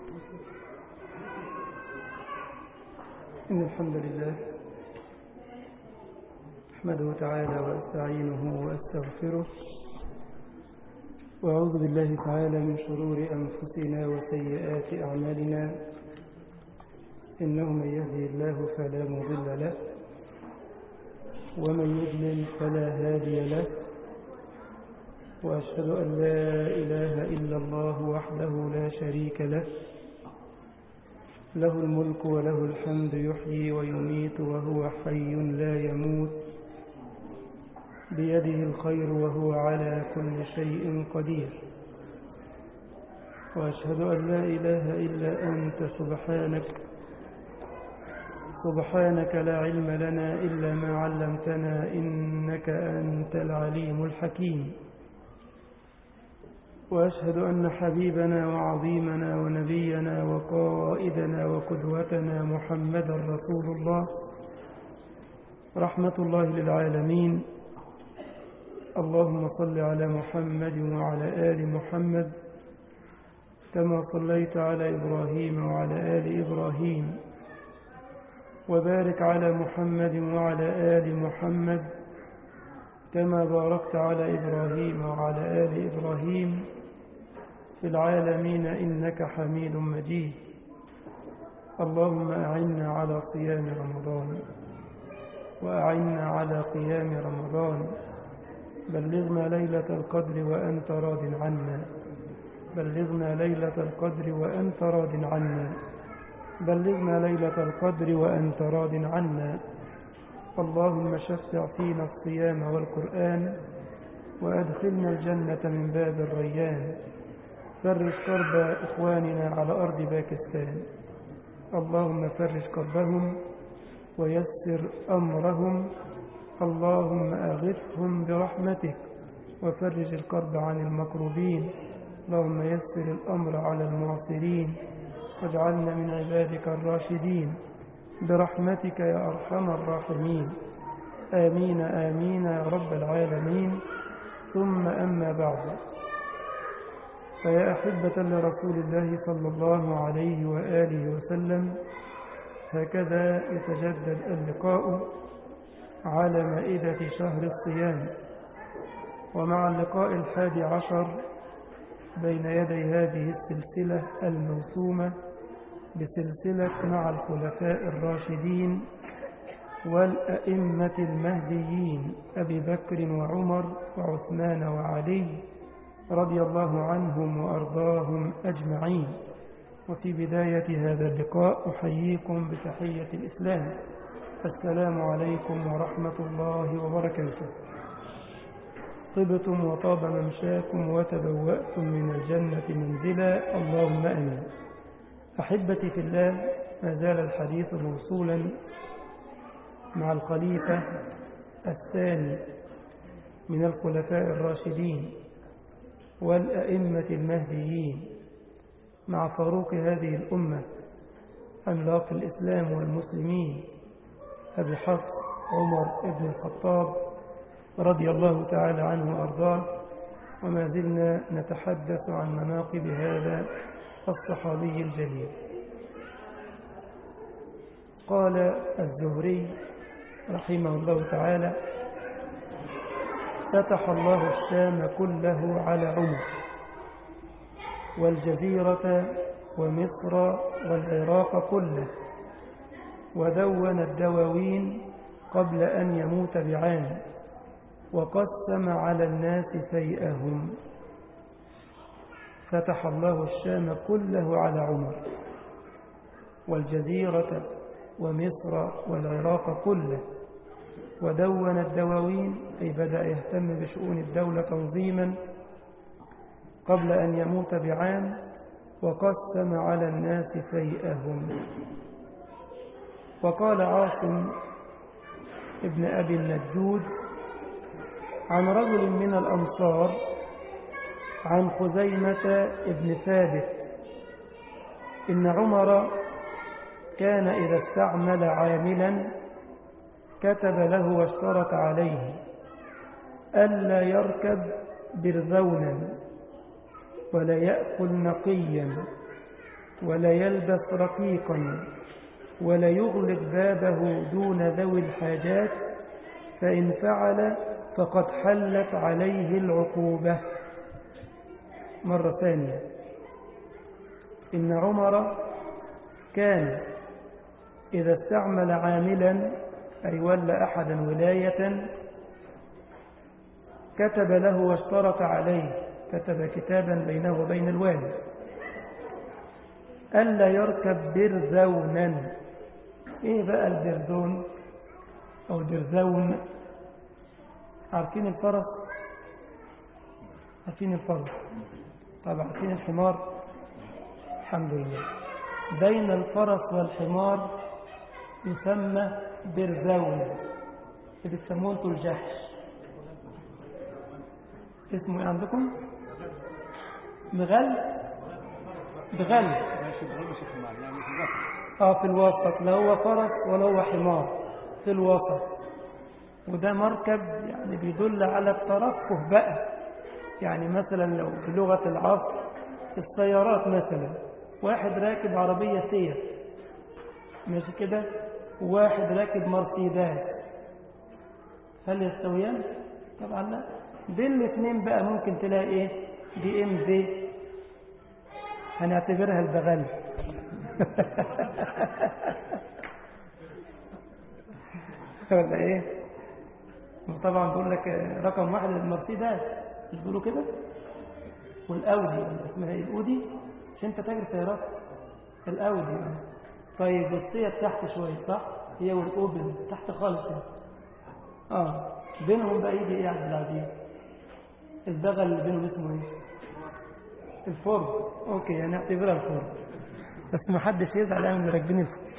إن الحمد لله أحمده تعالى وأستعينه وأستغفره وأعوذ بالله تعالى من شرور أنفسنا وسيئات أعمالنا إنه من يهدي الله فلا مضل له ومن يضلل فلا هادي له وأشهد أن لا إله إلا الله وحده لا شريك له له الملك وله الحمد يحيي ويميت وهو حي لا يموت بيده الخير وهو على كل شيء قدير وأشهد أن لا إله إلا أنت سبحانك لا علم لنا إلا ما علمتنا إنك أنت العليم الحكيم وأشهد أن حبيبنا وعظيمنا ونبينا وقائدنا وقدوتنا محمدا رسول الله رحمة الله للعالمين. اللهم صل على محمد وعلى آل محمد كما صليت على إبراهيم وعلى آل إبراهيم وبارك على محمد وعلى آل محمد كما باركت على إبراهيم وعلى آل إبراهيم في العالمين إنك حميد مجيد. اللهم أعنا على صيام رمضان وأعنا على قيام رمضان. بلغنا ليلة القدر وأنت راض عنا، بلغنا ليلة القدر وأنت راض عنا، بلغنا ليلة القدر وأنت راض عنا. اللهم شفع فينا الصيام والقرآن وأدخلنا الجنة من باب الريان. فرج كرب إخواننا على أرض باكستان، اللهم فرج كربهم ويسر أمرهم، اللهم أغثهم برحمتك وفرج الكرب عن المكروبين. اللهم يسر الأمر على المعسرين واجعلنا من عبادك الراشدين برحمتك يا أرحم الراحمين. آمين آمين يا رب العالمين. ثم أما بعد، فيا أحبة لرسول الله صلى الله عليه وآله وسلم، هكذا يتجدد اللقاء على مائدة شهر الصيام، ومع اللقاء 11 بين يدي هذه السلسلة الموسومة بسلسلة مع الخلفاء الراشدين والأئمة المهديين أبي بكر وعمر وعثمان وعلي رضي الله عنهم وأرضاهم أجمعين. وفي بداية هذا اللقاء أحييكم بتحية الإسلام، السلام عليكم ورحمة الله وبركاته. طبتم وطاب ممشاكم وتبوأتم من الجنة منزلا، اللهم آمين. أحبتي في الله، ما زال الحديث موصولا مع الخليفة الثاني من الخلفاء الراشدين والأئمة المهديين، مع فاروق هذه الأمة عملاق الإسلام والمسلمين أبي حفص عمر بن الخطاب رضي الله تعالى عنه وأرضاه. وما زلنا نتحدث عن مناقب هذا الصحابي الجليل. قال الزهري رحمه الله تعالى: فتح الله الشام كله على عمر، والجزيرة ومصر والعراق كله، ودون الدواوين قبل أن يموت بعام، وقسم على الناس فيئهم. فتح الله الشام كله على عمر، والجزيرة ومصر والعراق كله، ودون الدواوين، أي بدأ يهتم بشؤون الدولة تنظيما قبل أن يموت بعام، وقسم على الناس فيئهم. وقال عاصم ابن أبي النجود عن رجل من الأنصار عن خزيمة ابن ثابت إن عمر كان إذا استعمل عاملا كتب له واشترط عليه ألا يركب برذونا ولا يأكل نقيا ولا يلبس رقيقا ولا يغلق بابه دون ذوي الحاجات، فإن فعل فقد حلت عليه العقوبة. مرة ثانية، إن عمر كان إذا استعمل عاملا أي ولى أحدا ولاية كتب له واشترط عليه، كتب كتابا بينه وبين الوالي ألا يركب برزونا. إيه بقى البرزون أو برزون؟ عارفين الفرس؟ عارفين الفرس؟ طبعا عارفين الحمار؟ الحمد لله. بين الفرس والحمار يسمى برزون، اللي بتسموه انتوا الجحش. اسمه ايه عندكم؟ مغل؟ بغل. في الوسط، لا هو فرس ولا هو حمار، في الوسط. وده مركب يعني بيدل على الترفه بقى. يعني مثلا لو بلغة العصر السيارات، مثلا واحد راكب عربية سير ماشي كده، وواحد راكب مرسيدس، هل يستويان؟ طبعا لا. بين الاثنين بقى ممكن تلاقي ايه؟ بي ام في، هنعتبرها البغل. ولا ايه؟ طبعا بقول لك رقم واحد المرسيدس، مش بيقولوا كده؟ والاودي، اسمها ايه؟ الاودي، مش انت تاجر سيارات؟ الاودي. طيب والسيات تحت شويه صح؟ هي والاوبن تحت خالص كده. بينهم بقى يجي ايه يا عبد العزيز؟ البغل اللي بينهم اسمه ايه؟ الفورد. اوكي، يعني اعتبرها الفورد، بس ما حدش يزعل يعني اللي راكبين الفورد.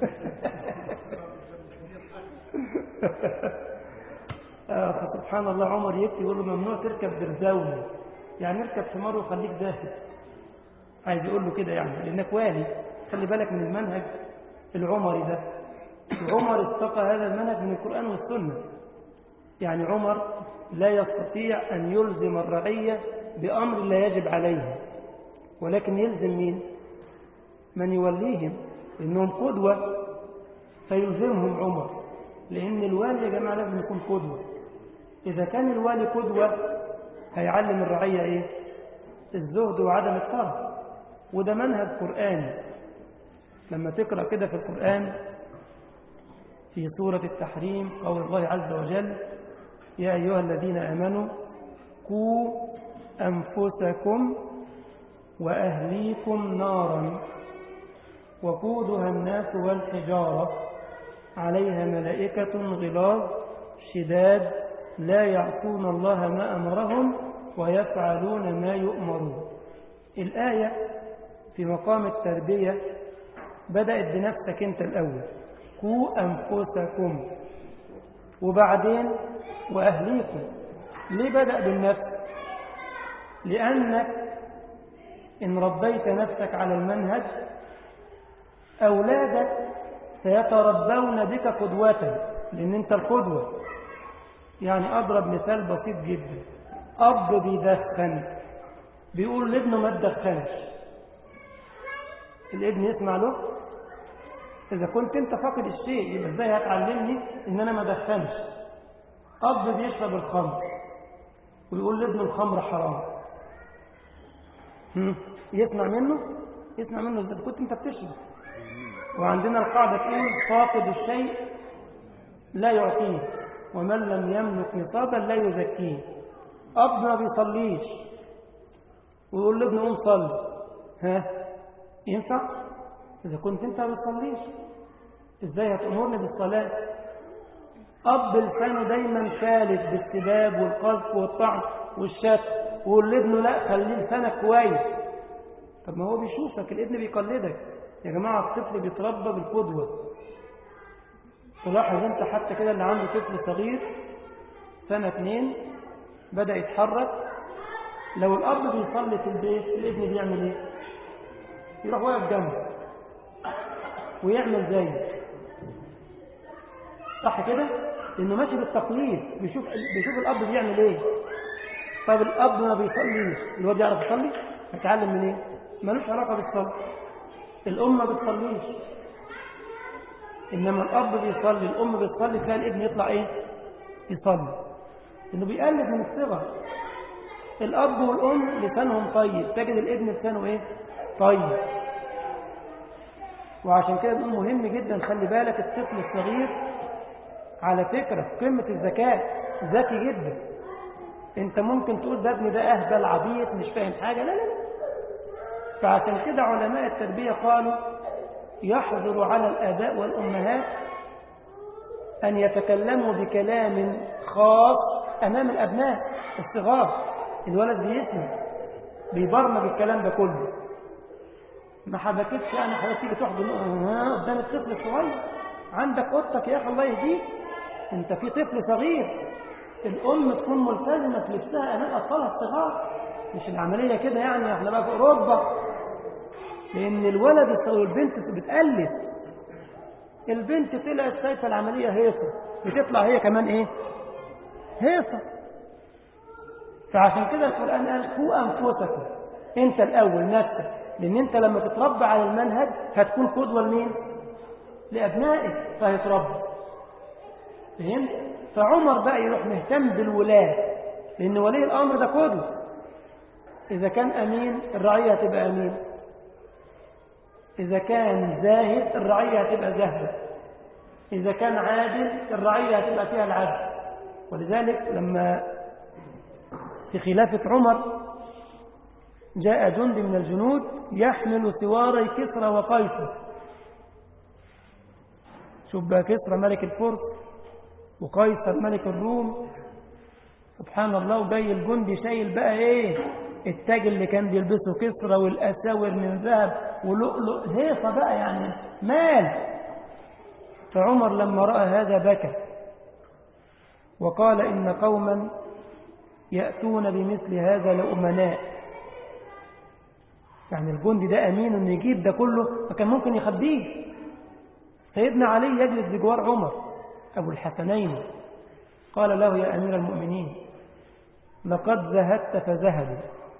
فسبحان الله، عمر يبكي يقول له ممنوع تركب برزاون، يعني اركب حمار وخليك ذاهب. عايز يقول له كده يعني لانك والي. خلي بالك من المنهج العمري ده. عمر استقى هذا المنهج من القرآن والسنة. يعني عمر لا يستطيع أن يلزم الرعية بأمر لا يجب عليه، ولكن يلزم مين؟ من يوليهم، لأنهم قدوة، فيلزمهم عمر. لأن الوالي يا جماعة لازم يكون قدوة. إذا كان الوالي قدوة هيعلم الرعية إيه؟ الزهد وعدم الطرف، وده منهج قرآني. لما تقرأ كده في القرآن في سورة التحريم قول الله عز وجل: يا أيها الذين آمنوا قوا أنفسكم وأهليكم نارا وقودها الناس والحجارة عليها ملائكة غلاظ شداد لا يعصون الله ما أمرهم ويفعلون ما يؤمرون. الآية في مقام التربية بدأت بنفسك أنت الأول، قوا أنفسكم، وبعدين وأهليكم. ليه بدأ بالنفس؟ لأنك إن ربيت نفسك على المنهج أولادك سيتربون بك قدوة، لأن أنت القدوة. يعني أضرب مثال بسيط جدا. أب بيدخن بيقول لابنه ما تدخنش، الابن يسمع له؟ إذا كنت أنت فاقد الشيء يبقى إزاي هتعلمني إن أنا ما دخنش؟ أب بيشرب الخمر ويقول لابنه الخمر حرام، يسمع منه؟ يسمع منه إذا كنت أنت بتشرب. وعندنا القاعدة تقول فاقد الشيء لا يعطيه ومن لم يملك نصابا لا يزكيه. أب ما بيصليش ويقول لابنه قوم صلي، ينفع؟ إذا كنت أنت ما بتصليش إزاي هتأمرني بالصلاة؟ أب لسانه دايما ثالث بالسباب والقذف والطعن والشتم ويقول لابنه لا خلي لسانك كويس. طب ما هو بيشوفك، الابن بيقلدك. يا جماعة الطفل بيتربى بالقدوة. تلاحظ انت حتى كده اللي عنده طفل صغير سنة 2 بدأ يتحرك، لو الأب بيصلي في البيت الابن بيعمل ايه؟ يروح واقف جنبه ويعمل زيه، صح كده؟ لأنه ماشي بالتقليد، بيشوف الأب بيعمل ايه. طب الأب ما بيصليش، الواد يعرف يصلي؟ هيتعلم من ايه؟ ملوش علاقة بالصلاة. الأم ما بتصليش، إنما الأب بيصلي، الأم بتصلي، تلاقي الابن يطلع إيه؟ يصلي، إنه بيقلد من الصغر. الأب والأم لسانهم طيب، تجد الابن لسانه إيه؟ طيب. وعشان كده بنقول مهم جدا، خلي بالك الطفل الصغير على فكرة في قمة الذكاء، ذكي جدا. انت ممكن تقول ده ابني ده أهبل عبيط مش فاهم حاجة، لا لا لا. فعشان كده علماء التربية قالوا يحظر على الآباء والأمهات أن يتكلموا بكلام خاص أمام الأبناء الصغار. الولد بيسمع بيبرمج الكلام ده كله. ما حبكتش أنا حضرتك تيجي تحضن قدام الطفل الصغير، عندك أوضتك يا أخي الله يهديك، أنت في طفل صغير. الأم تكون ملتزمة في لبسها أمام أطفالها الصغار، مش العملية كده يعني احنا بقى في أوروبا. لأن الولد الصغير والبنت بتقلد. البنت طلعت شايفة العملية هيصة، بتطلع هي كمان إيه؟ هيصة. فعشان كده القرآن قال قوا أنفسكم، أنت الأول نفسك، لأن أنت لما تتربى على المنهج هتكون قدوة لمين؟ لأبنائك، فهيتربى. فهمت؟ فعمر بقى يروح مهتم بالولاة، لأن ولي الأمر ده قدوة. إذا كان أمين الرعية هتبقى أمين، إذا كان زاهد الرعية هتبقى زاهدة، إذا كان عادل الرعية هتبقى فيها العدل. ولذلك لما في خلافة عمر جاء جندي من الجنود يحمل سواري كسرى وقيصر. شوف بقى، كسرى ملك الفرس وقيصر ملك الروم، سبحان الله. وجاي الجندي شايل بقى ايه؟ التاج اللي كان بيلبسه كسرى والأساور من ذهب ولؤلؤ، هيصة بقى يعني مال. فعمر لما رأى هذا بكى وقال إن قوما يأتون بمثل هذا لأمناء. يعني الجندي ده أمين إنه يجيب ده كله، فكان ممكن يخبيه. سيدنا علي يجلس بجوار عمر أبو الحسنين، قال له يا أمير المؤمنين لقد زهدت فزهدوا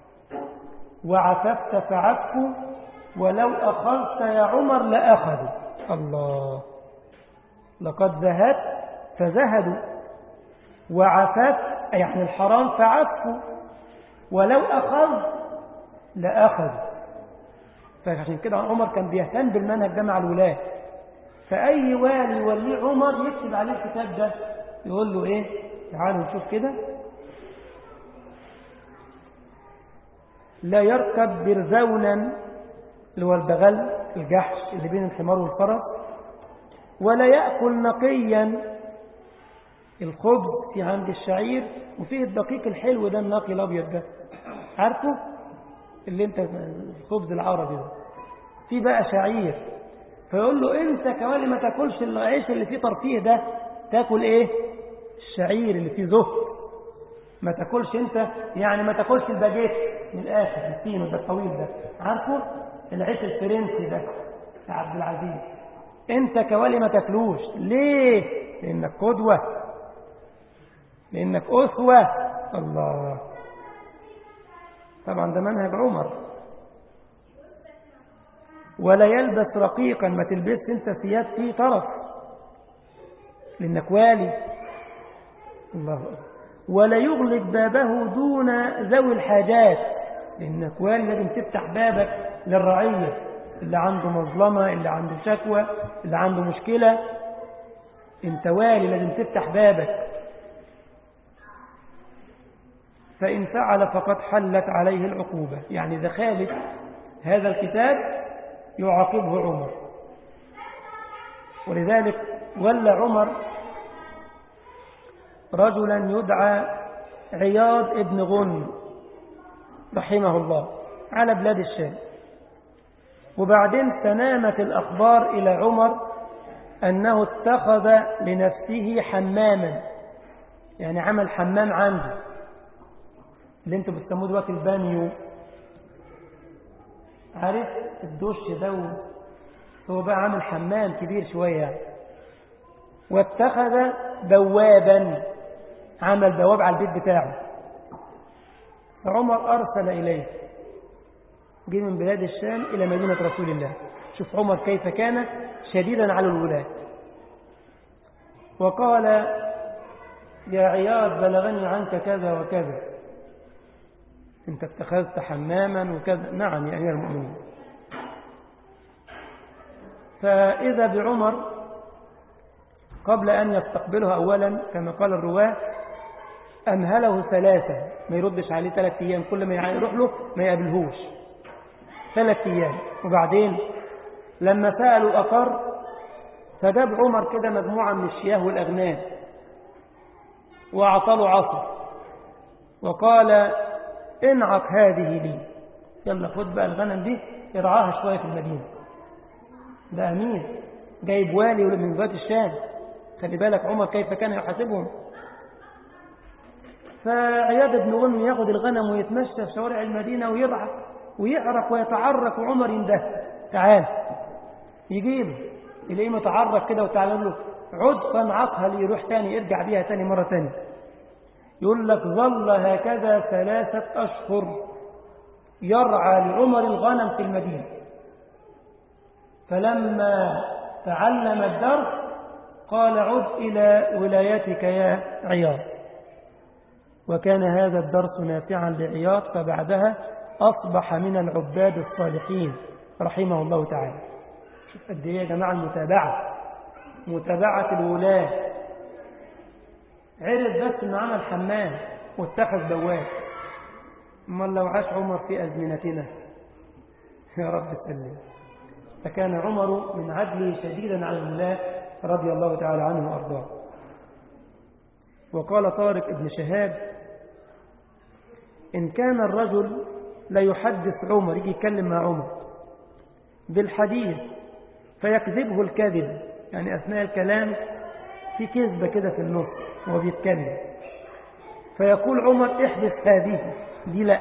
وعففت فعفوا ولو أخذت يا عمر لأخذوا. الله، لقد زهدت فزهدوا وعففت يعني الحرام فعفوا ولو أخذ لأخذ. فعشان كده عمر كان بيهتم بالمنهج ده مع الولاة. فأي والي يوليه عمر يكتب عليه الكتاب ده، يقول له إيه؟ تعالوا نشوف كده. لا يركب برزونا اللي هو البغل الجحش اللي بين الحمار والفرس، ولا يأكل نقيا الخبز في عند الشعير، وفيه الدقيق الحلو ده النقي الأبيض ده، عارفه اللي انت الخبز العربي ده، في بقى شعير. فيقول له انت كمان ما تاكلش العيش اللي فيه ترفيه ده، تاكل ايه؟ الشعير اللي فيه زهد. ما تاكلش انت يعني ما تاكلش الباجيت من الاخر الفينو ده الطويل ده، عارفه العيش الفرنسي ده بتاع عبد العزيز. انت كوالي ما تاكلوش. ليه؟ لانك قدوة، لانك اسوة. الله، طبعا ده منهج عمر. ولا يلبس رقيقا، ما تلبسش انت ثياب فيه طرف لانك والي. الله أكبر. ولا يغلق بابه دون ذوي الحاجات، لانك والي لازم تفتح بابك للرعية، اللي عنده مظلمة، اللي عنده شكوى، اللي عنده مشكلة. انت والي لازم تفتح بابك. فإن فعل فقد حلت عليه العقوبة، يعني إذا خالف هذا الكتاب يعاقبه عمر. ولذلك ولى عمر رجلا يدعى عياض ابن غنم رحمه الله على بلاد الشام. وبعدين تنامت الأخبار إلى عمر أنه اتخذ لنفسه حماما، يعني عمل حمام عنده اللي انتوا بتسموه دلوقتي البانيو، عارف الدش ده، هو بقى عامل حمام كبير شوية. واتخذ بوابا، عمل بواب على البيت بتاعه. فعمر أرسل إليه جه من بلاد الشام إلى مدينة رسول الله. شوف عمر كيف كان شديدا على الولاة. وقال يا عياض بلغني عنك كذا وكذا، انت اتخذت حماما وكذا. نعم يا أمير المؤمنين. فإذا بعمر قبل أن يستقبله أولا كما قال الرواة أمهله 3، ما يردش عليه 3 أيام، كل ما يروح له ما يقابلهوش 3 أيام. وبعدين لما سألوا أقر، فجاب عمر كده مجموعة من الشياه والأغنام وأعطاه عصا وقال انعق هذه لي، يلا خد بقى الغنم دي ارعاها شوية في المدينة. ده أمير جايب والي من بلاد الشام، خلي بالك عمر كيف كان يحاسبهم. فعياض بن أم ياخد الغنم ويتمشى في شوارع المدينة ويعرق ويتعرق، وعمر ينده تعال يجيبه، يلاقيه متعرق كده وتعال له عد فانعقها لي، يروح تاني ارجع بيها تاني مرة تاني. يقول لك ظل هكذا 3 أشهر يرعى لعمر الغنم في المدينة. فلما تعلم الدرس قال عد إلى ولايتك يا عياض. وكان هذا الدرس نافعا لعياض، فبعدها أصبح من العباد الصالحين رحمه الله تعالى. شوف قد ايه يا جماعة متابعة الولاة. عرف بس انه عمل حمام واتخذ بواب. امال لو عاش عمر في أزمنتنا يا رب سلم. فكان عمر من عدله شديدا على الولاة رضي الله تعالى عنه وأرضاه. وقال طارق ابن شهاب إن كان الرجل لا يحدث عمر، يجي يتكلم مع عمر بالحديث فيكذبه الكذب، يعني أثناء الكلام في كذبة كده في النص وهو بيتكلم، فيقول عمر احدث هذه دي لا،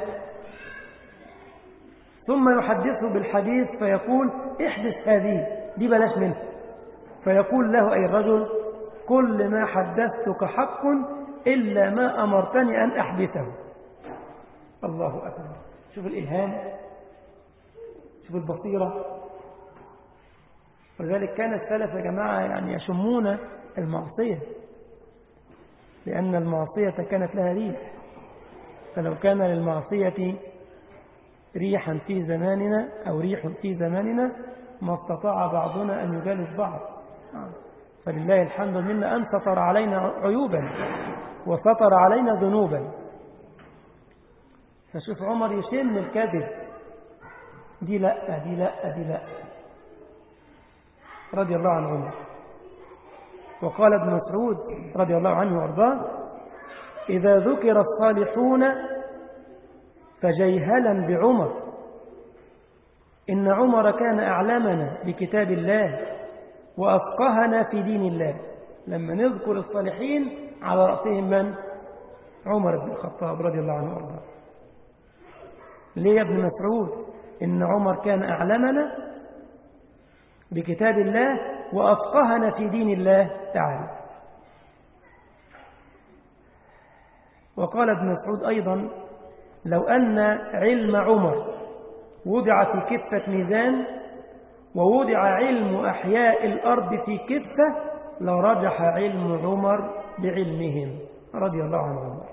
ثم يحدثه بالحديث فيقول احدث هذه دي بلاش منها، فيقول له أي الرجل كل ما حدثتك حق إلا ما أمرتني أن أحدثه. الله أكبر. شوف الإلهام، شوف البصيرة. ولذلك كان السلف يا جماعة يعني يشمون المعصية، لأن المعصية كانت لها ريح، فلو كان للمعصية ريحا في زماننا أو ريح في زماننا ما استطاع بعضنا أن يجالس بعض. فلله الحمد منا أن سطر علينا عيوبا وسطر علينا ذنوبا. فشوف عمر يشم الكذب، دي لا دي لا دي لا، رضي الله عن عمر. وقال ابن مسعود رضي الله عنه وارضاه إذا ذكر الصالحون فجيهلا بعمر إن عمر كان أعلمنا بكتاب الله وأفقهنا في دين الله. لما نذكر الصالحين على رأسهم من؟ عمر بن الخطاب رضي الله عنه وارضاه. ليه يا ابن مسعود؟ إن عمر كان أعلمنا بكتاب الله وأفقهنا في دين الله تعالى. وقال ابن مسعود أيضا لو أن علم عمر وضع في كفة ميزان ووضع علم أحياء الأرض في كفة لرجح علم عمر بعلمهم رضي الله عن عمر.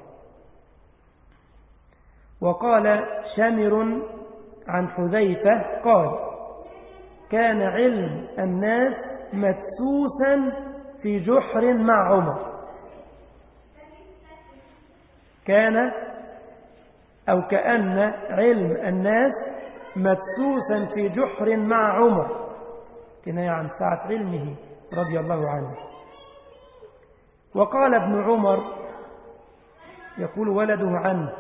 وقال شامر عن حذيفة قال كان علم الناس مدسوسا في جحر مع عمر. كان أو كأن علم الناس مدسوسا في جحر مع عمر، كناية عن سعة علمه رضي الله عنه. وقال ابن عمر يقول ولده عنه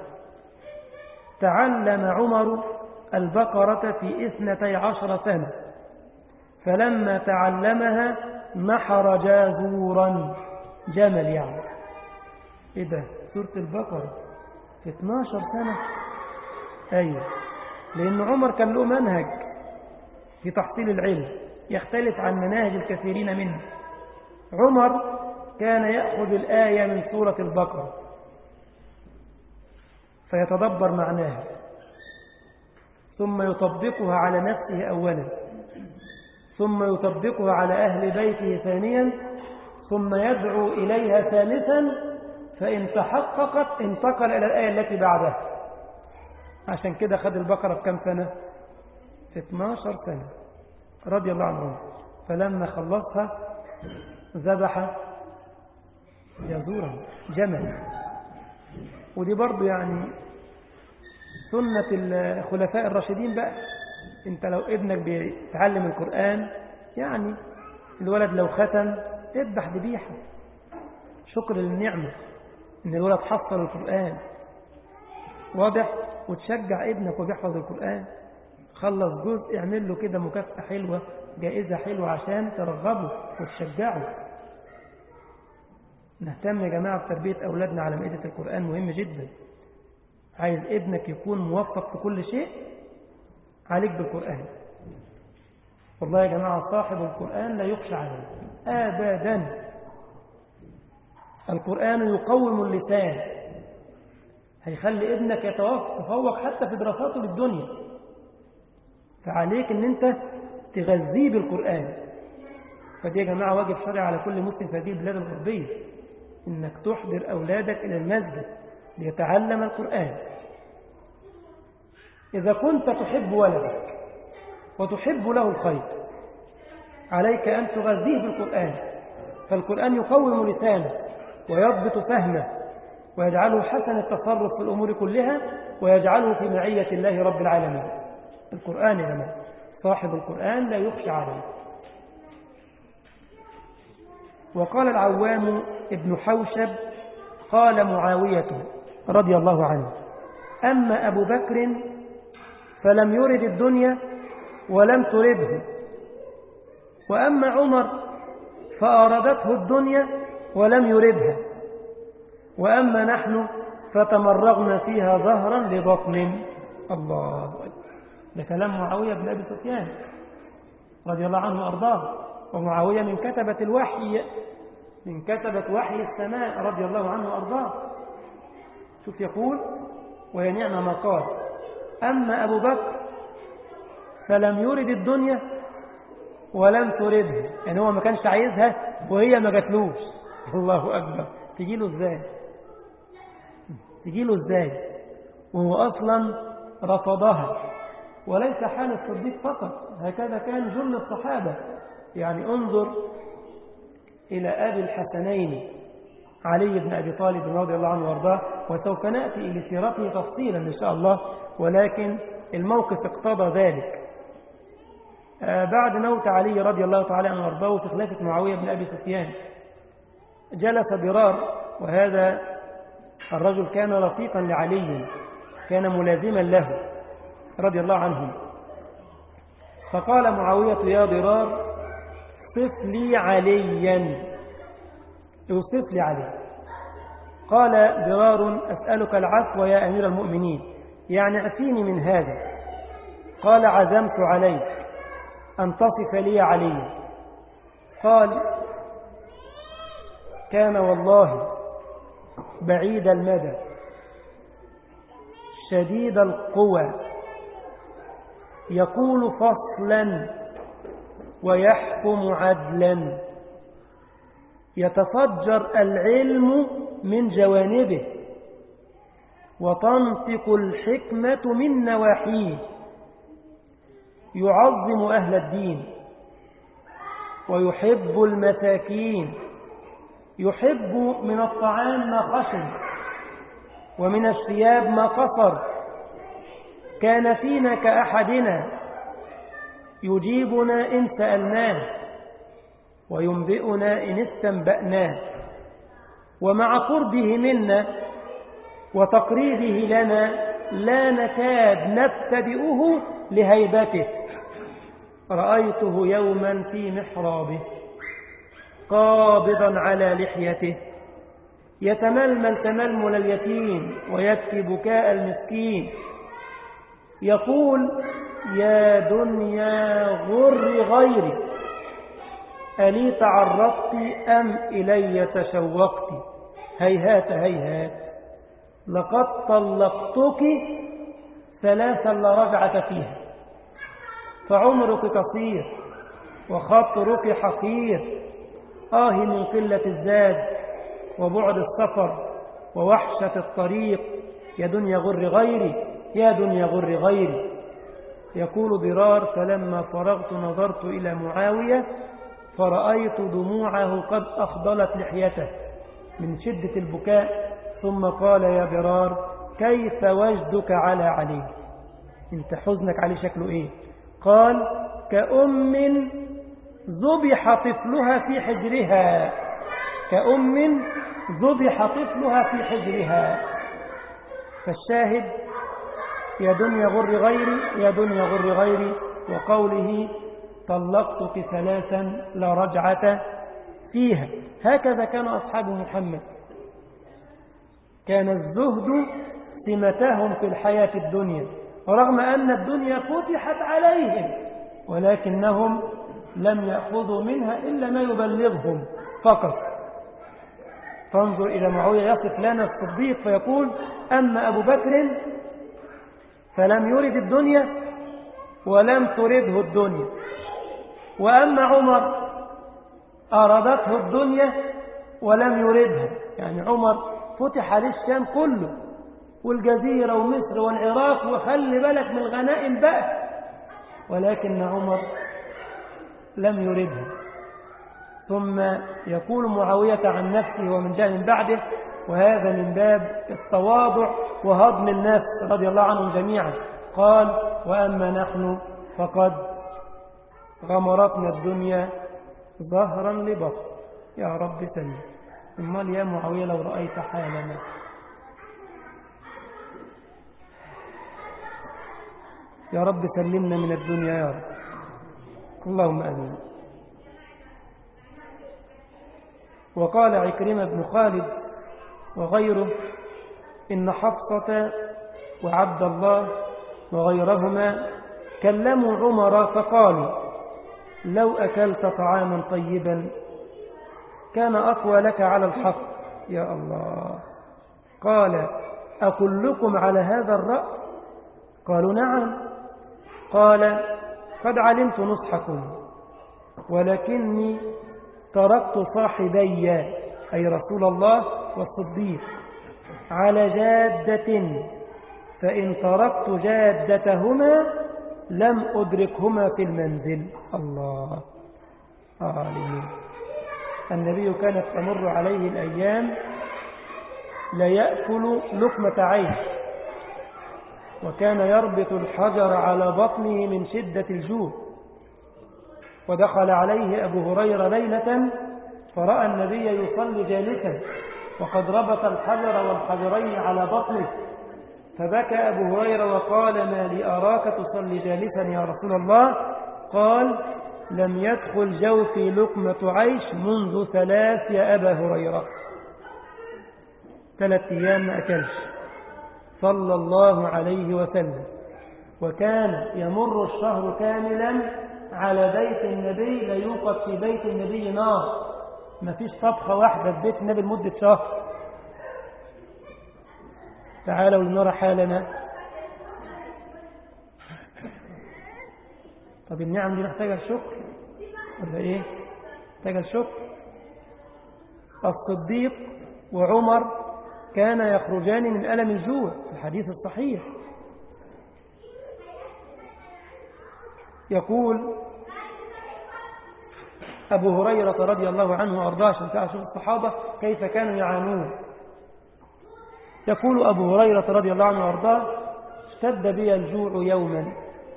تعلم عمر البقرة في 12 سنة فلما تعلمها نحر جازورا، جمل يعني. ايه ده؟ سورة البقرة في 12 سنة؟ ايوه، لأن عمر كان له منهج في تحصيل العلم يختلف عن مناهج الكثيرين منه. عمر كان يأخذ الآية من سورة البقرة فيتدبر معناها ثم يطبقها على نفسه أولا، ثم يطبقها على أهل بيته ثانيا، ثم يدعو إليها ثالثا، فإن تحققت انتقل إلى الآية التي بعدها. عشان كده خد البقرة بكم سنة؟ 12 سنة رضي الله عنه. فلما خلصها ذبح جزورا جمل. ودي برضو يعني سنة الخلفاء الراشدين بقى. انت لو ابنك بيتعلم القرآن، يعني الولد لو ختم اذبح ذبيحة شكر للنعمة ان الولد حصل القرآن، واضح؟ وتشجع ابنك وبيحفظ القرآن، خلص جزء اعمل له كده مكافأة حلوة، جائزة حلوة عشان ترغبه وتشجعه. نهتم يا جماعة بتربية أولادنا على مائدة القرآن، مهم جدا. عايز ابنك يكون موفق في كل شيء، عليك بالقرآن. والله يا جماعة صاحب القرآن لا يخشى عليه أبدا. القرآن يقوم اللسان، هيخلي ابنك يتفوق حتى في دراساته بالدنيا. فعليك ان انت تغذيه بالقرآن. فدي يا جماعة واجب شرعي على كل مسلم في هذه البلاد الغربية، انك تحضر أولادك إلى المسجد ليتعلم القرآن. إذا كنت تحب ولدك وتحب له الخير، عليك أن تغذيه بالقرآن. فالقرآن يقوم لسانه ويضبط فهمه ويجعله حسن التصرف في الأمور كلها، ويجعله في معية الله رب العالمين. القرآن يا جماعة صاحب القرآن لا يخشى عليه. وقال العوام ابن حوشب قال معاوية رضي الله عنه: أما أبو بكر فلم يرد الدنيا ولم ترده، وأما عمر فأردته الدنيا ولم يردها، وأما نحن فتمرغنا فيها ظهرا لبطن. الله أكبر. ده كلام معاوية بن أبي سفيان رضي الله عنه وأرضاه. ومعاوية من كتبة الوحي، من كتبة وحي السماء رضي الله عنه وأرضاه. شوف يقول: وهي نعمة ما قال: أما أبو بكر فلم يرد الدنيا ولم تردها، يعني هو ما كانش عايزها وهي ما جاتلوش. الله أكبر. تجيله ازاي؟ تجيله ازاي وهو أصلا رفضها؟ وليس حال الصديق فقط، هكذا كان جل الصحابة. يعني انظر إلى أبي الحسنين علي بن أبي طالب رضي الله عنه وارضاه، وسوف نأتي إلى سيرته تفصيلا إن شاء الله، ولكن الموقف اقتضى ذلك. بعد موت علي رضي الله تعالى عنه وارضاه في خلافة معاوية بن أبي سفيان، جلس ضرار، وهذا الرجل كان رفيقا لعلي، كان ملازما له رضي الله عنه. فقال معاوية: يا ضرار صف لي عليا، اوصف لي عليه. قال ضرار: أسألك العفو يا أمير المؤمنين، يعني اعفيني من هذا. قال: عزمت عليك أن تصف لي علي. قال: كان والله بعيد المدى شديد القوى، يقول فصلا ويحكم عدلا، يتفجر العلم من جوانبه، وتنطق الحكمة من نواحيه، يعظم أهل الدين ويحب المساكين، يحب من الطعام ما خشن ومن الثياب ما قصر. كان فينا كأحدنا يجيبنا إن سألناه وينبئنا إن استنبأناه. ومع قربه منا وتقريبه لنا لا نكاد نبتدئه لهيبته. رأيته يوما في محرابه قابضا على لحيته، يتململ تململ اليتيم ويبكي بكاء المسكين، يقول: يا دنيا غر غيري، ألي تعرضت أم إلي تشوقت؟ هيهات هيهات، لقد طلقتك ثلاثا لا رجعة فيها، فعمرك قصير وخطرك حقير، من قلة الزاد وبعد السفر ووحشة الطريق، يا دنيا غر غيري، يا دنيا غر غيري. يقول ضرار: فلما فرغت نظرت إلى معاوية فرأيت دموعه قد أخضلت لحيته من شدة البكاء، ثم قال: يا ضرار، كيف وجدك على علي؟ انت حزنك عليه شكله ايه؟ قال: كأم ذبح طفلها في حجرها، كأم ذبح طفلها في حجرها. فالشاهد: يا دنيا غر غيري، يا دنيا غر غيري. وقوله: طلقتك ثلاثا لا رجعة فيها. هكذا كان أصحاب محمد، كان الزهد سمتهم في الحياة الدنيا، ورغم أن الدنيا فتحت عليهم ولكنهم لم يأخذوا منها إلا ما يبلغهم فقط. فانظر إلى معاوية يصف لنا الصديق فيقول: أما أبو بكر فلم يرد الدنيا ولم ترده الدنيا، وأما عمر أرادته الدنيا ولم يردها. يعني عمر فتح عليه الشام كله والجزيرة ومصر والعراق، وخلي بالك من الغنائم بقى، ولكن عمر لم يردها. ثم يقول معاوية عن نفسه ومن جاء من بعده، وهذا من باب التواضع وهضم النفس رضي الله عنهم جميعا، قال: وأما نحن فقد غمرتنا الدنيا ظهرا لبطن. يا رب سلم. امال يا معاوية لو رأيت حالنا، يا رب سلمنا من الدنيا يا رب، اللهم آمين. وقال عكرمة بن خالد وغيره: إن حفصة وعبد الله وغيرهما كلموا عمر فقالوا: لو أكلت طعاما طيبا كان أقوى لك على الحق. يا الله. قال: أكلكم على هذا الرأي؟ قالوا: نعم. قال: قد علمت نصحكم، ولكني تركت صاحبي، أي رسول الله والصديق، على جادة، فإن تركت جادتهما لم أدركهما في المنزل. الله. النبي كانت تمر عليه الأيام لا يأكل لقمة عيش، وكان يربط الحجر على بطنه من شدة الجوع. ودخل عليه أبو هريرة ليلة فرأى النبي يصلي جالسا وقد ربط الحجر والحجرين على بطنه، فبكى أبو هريرة وقال: ما لي أراك تصلي جالسا يا رسول الله؟ قال: لم يدخل جوفي لقمة عيش منذ 3 يا أبا هريرة. 3 أيام ما أكلش صلى الله عليه وسلم. وكان يمر الشهر كاملا على بيت النبي، لا يوقد في بيت النبي نار، ما فيش طبخة واحدة في بيت النبي لمدة شهر. تعالوا لنرى حالنا. طب النعم دي محتاجة الشكر ولا ايه؟ محتاجة الشكر. الصديق وعمر كان يخرجان من ألم الجوع في الحديث الصحيح. يقول أبو هريرة رضي الله عنه وأرضاه، عشان تعرفوا الصحابة كيف كانوا يعانون. يقول أبو هريرة رضي الله عنه وأرضاه: اشتد بي الجوع يوما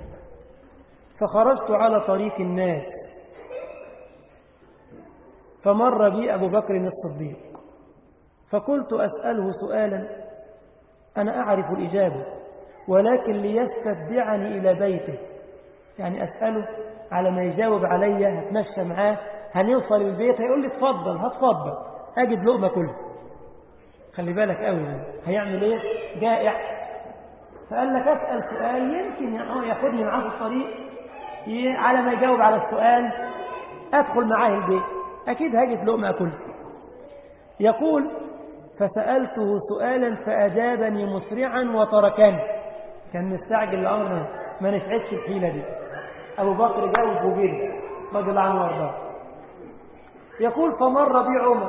فخرجت على طريق الناس، فمر بي أبو بكر الصديق، فقلت أسأله سؤالا أنا أعرف الإجابة، ولكن ليستتبعني إلى بيته، يعني أسأله على ما يجاوب علي، هتمشى معاه، هنوصل البيت هيقول لي اتفضل، هتفضل، أجد لقمة كله. خلي بالك قوي، هيعمل ايه؟ جائع. فقال لك أسأل سؤال يمكن ياخدني معاه في الطريق، على ما يجاوب على السؤال أدخل معاه البيت، أكيد هجد لقمة كله. يقول: فسألته سؤالا فأجابني مسرعا وتركني، كان مستعجل الأمر ما نفعتش الحيلة دي. أبو بكر جاوب وجري رضي الله عنه وارضاه. يقول فمر بي عمر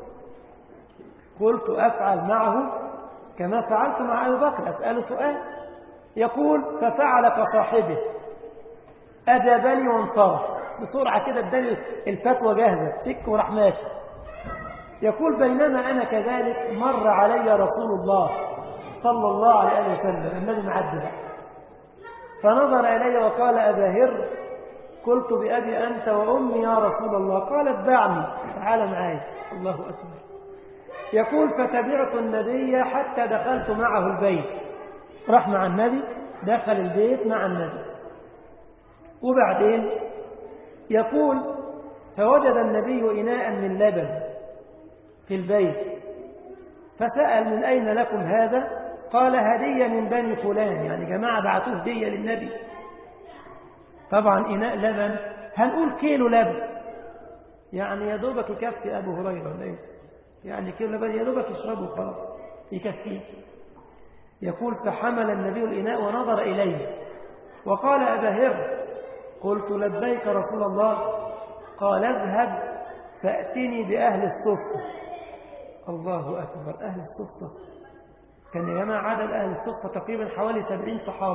قلت أفعل معه كما فعلت مع أبي بكر، أسأله سؤال. يقول ففعل كصاحبه أجابني وانصرف بسرعة كده، اداني الفتوى جاهزة سك وراح ماشي. يقول بينما أنا كذلك مر علي رسول الله صلى الله عليه وسلم، النبي معدي بقى، فنظر إلي وقال أبا هر. قلت بأبي أنت وأمي يا رسول الله. قال اتبعني، تعال معي. الله أكبر. يقول فتبعت النبي حتى دخلت معه البيت، راح مع النبي دخل البيت مع النبي. وبعدين يقول فوجد النبي إناء من لبن في البيت، فسأل من أين لكم هذا؟ قال هدية من بني فلان، يعني جماعة بعثوه هدية للنبي. طبعا إناء لبن هنقول كيلو لبن، يعني يا دوبك يكفي أبو هريرة ولا إيه؟ يعني كيلو لبن يا دوبك يشربه خلاص يكفيه. يقول فحمل النبي الإناء ونظر إليه وقال أبا هر. قلت لبيك رسول الله. قال اذهب فأتني بأهل الصفة. الله أكبر، أهل الصفة كان يا جماعة عدد أهل الصفة تقريبا حوالي 70 صحابي.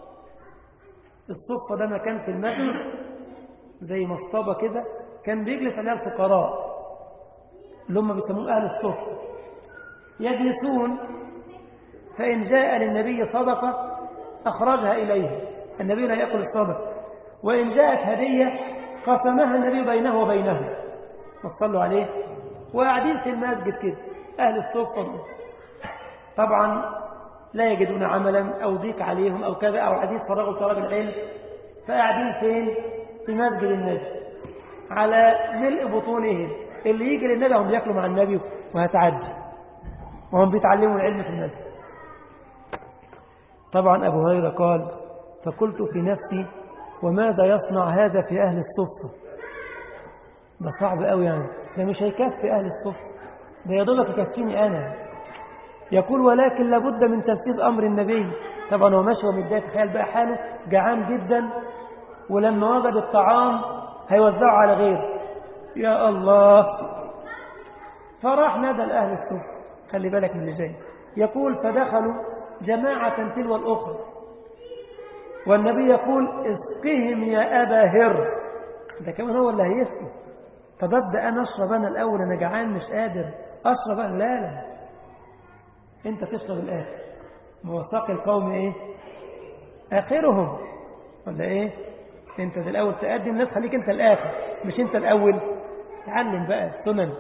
الصفة ده مكان في المسجد زي مصطبة كده، كان بيجلس عليها الفقراء اللي هم بيسموه أهل الصفة، يجلسون، فإن جاء للنبي صدقة أخرجها إليه، النبي لا يأكل الصدقة، وإن جاءت هدية قسمها النبي بينه وبينه، وصلوا عليه، وقاعدين في المسجد كده أهل الصفة. طبعا لا يجدون عملا أو ضيق عليهم أو كذا أو عديد فرغوا طلب العلم، فقاعدين فين؟ في مسجد النبي على ملء بطونهم، اللي يجي للنبي هم بيأكلوا مع النبي وهتعدي، وهم بيتعلموا العلم في المسجد. طبعا أبو هريرة قال فقلت في نفسي وماذا يصنع هذا في أهل الصفة؟ ده صعب قوي، يعني ده مش هيكفي أهل الصفة، ده يا دوبك يكفيني أنا. يقول ولكن لابد من تنفيذ أمر النبي. طبعا هو ماشي ومتضايق، تخيل بقى حاله جعان جدا، ولما وجد الطعام هيوزعه على غيره، يا الله. فراح نادى لأهل الصفة، خلي بالك من اللي جاي. يقول فدخلوا جماعة تلو الأخرى، والنبي يقول اسقهم يا أبا هر. ده كمان هو اللي هيسقي. طب أبدأ أنا أشرب أنا الأول، أنا جعان مش قادر أشرب أنا. لا أنت تشرب الآخر، موثق القوم إيه آخرهم، ولا إيه؟ أنت في الأول تقدم الناس، خليك أنت الآخر مش أنت الأول. تعلم بقى السنن.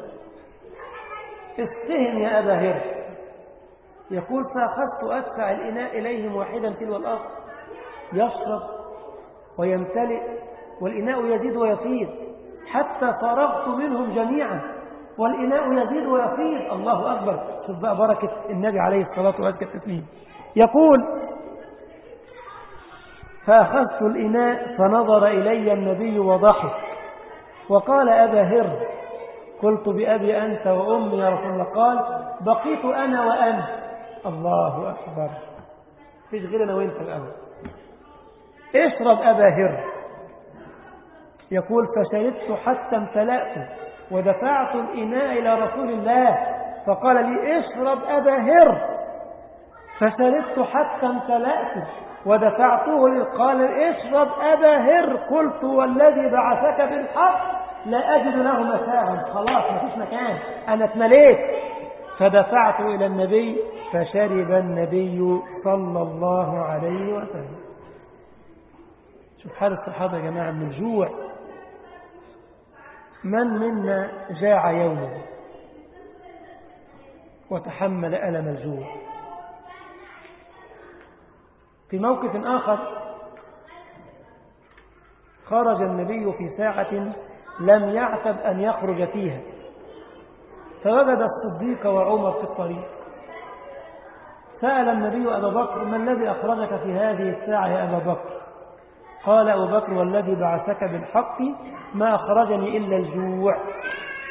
اسقهم يا أبا هر. يقول فأخذت أدفع الإناء إليهم واحدا تلو الآخر، يشرب ويمتلئ والإناء يزيد ويفيض حتى فرغت منهم جميعا والإناء يزيد ويفيض. الله أكبر. شوف بقى بركة النبي عليه الصلاة والسلام. يقول فأخذت الإناء فنظر إلي النبي وضحك وقال أبا هر. قلت بأبي أنت وأمي يا رسول الله. قال بقيت أنا وأنت. الله أكبر، فيش غيرنا وانت الأول. اشرب أبا هر. يقول فشربت حتى امتلأت ودفعت الإناء إلى رسول الله فقال لي اشرب أبا هر. فشربت حتى امتلأت ودفعته لي قال اشرب أبا هر. قلت والذي بعثك بالحق لا أجد له مساعا، خلاص ما فيش مكان، أنا اتمليت. فدفعت إلى النبي فشرب النبي صلى الله عليه وسلم. شوف حال الصحابة يا جماعة من الجوع. من منا جاع يوما وتحمل ألم الجوع؟ في موقف آخر خرج النبي في ساعة لم يعتب أن يخرج فيها، فوجد الصديق وعمر في الطريق، سأل النبي أبا بكر ما الذي أخرجك في هذه الساعة يا أبا بكر؟ قال أبو بكر والذي بعثك بالحق ما أخرجني إلا الجوع.